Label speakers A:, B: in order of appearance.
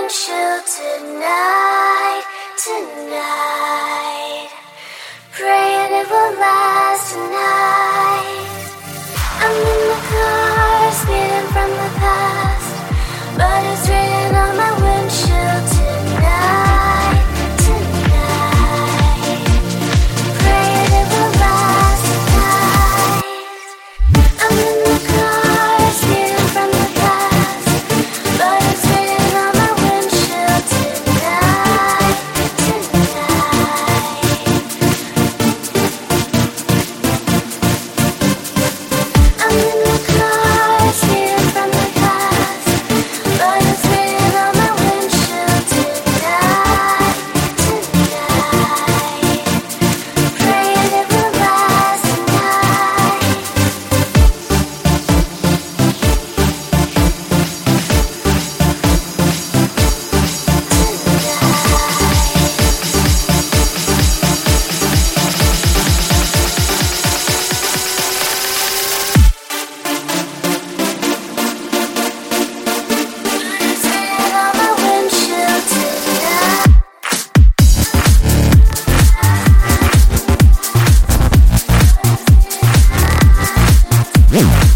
A: windshield tonight, tonight. Praying it will last tonight. I'm in the car, speeding from the past, but it's written on my windshield tonight, tonight. Praying it will last tonight. I'm in the car, speeding from the past, but it's written on my windshield tonight, tonight. I'm in the car, speeding from the past, but it's written on my windshield tonight, tonight. Praying it will last tonight. It's written on my windshield tonight.